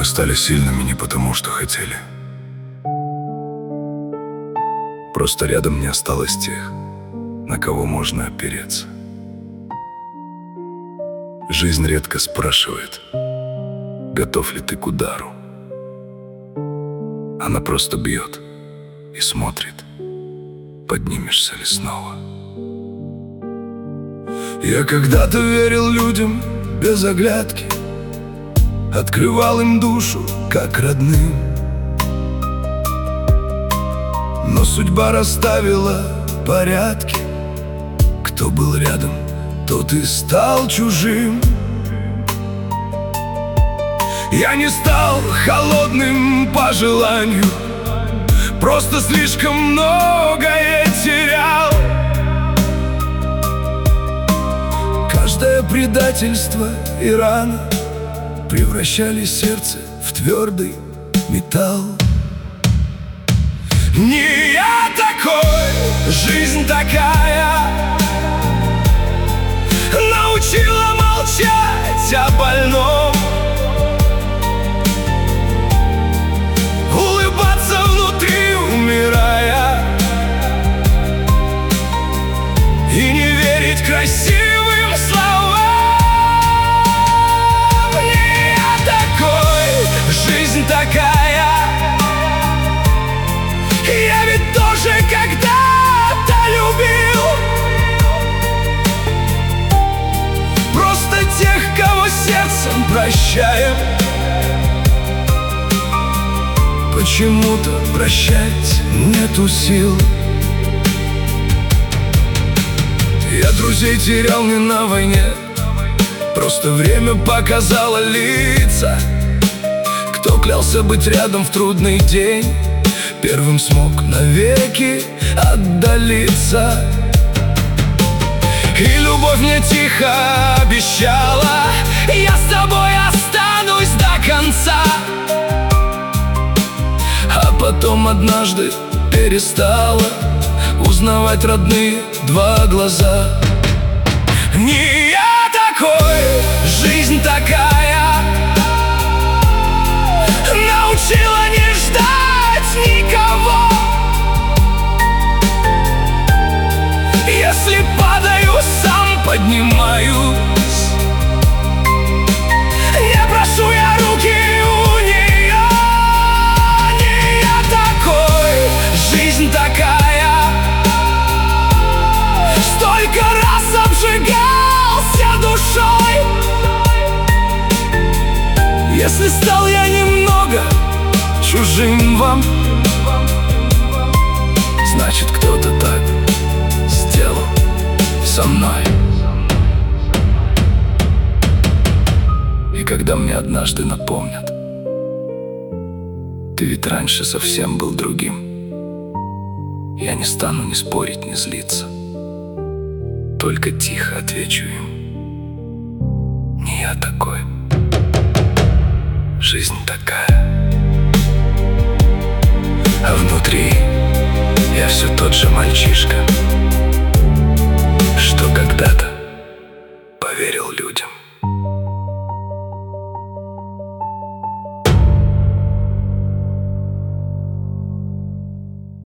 Мы стали сильными не потому, что хотели. Просто рядом не осталось тех, на кого можно опереться. Жизнь редко спрашивает, готов ли ты к удару. Она просто бьет и смотрит, поднимешься ли снова. Я когда-то верил людям без оглядки, открывал им душу, как родным. Но судьба расставила порядки. Кто был рядом, тот и стал чужим. Я не стал холодным по желанию, просто слишком многое терял. Каждое предательство и рана превращали сердце в твердый металл. Не я такой, жизнь такая научила молчать о больном, улыбаться внутри, умирая, и не верить красивым словам. Не я такой, жизнь такая. Я ведь тоже когда-то любил, просто тех, кого сердцем прощаем. Почему-то прощать нету сил. Я друзей терял не на войне, просто время показало лица. Кто клялся быть рядом в трудный день, первым смог навеки отдалиться. И любовь мне тихо обещала: я с тобой останусь до конца. А потом однажды перестала узнавать родные два глаза. Не я такой, жизнь такая научила не ждать никого. Если падаю, сам поднимаюсь. Не прошу я руки у нее. Не я такой, жизнь такая. Столько раз обжигался душой. Если стал я немного чужим вам, значит, кто-то так сделал со мной. И когда мне однажды напомнят: ты ведь раньше совсем был другим, я не стану ни спорить, ни злиться, только тихо отвечу им: не я такой, жизнь такая. А внутри я все тот же мальчишка,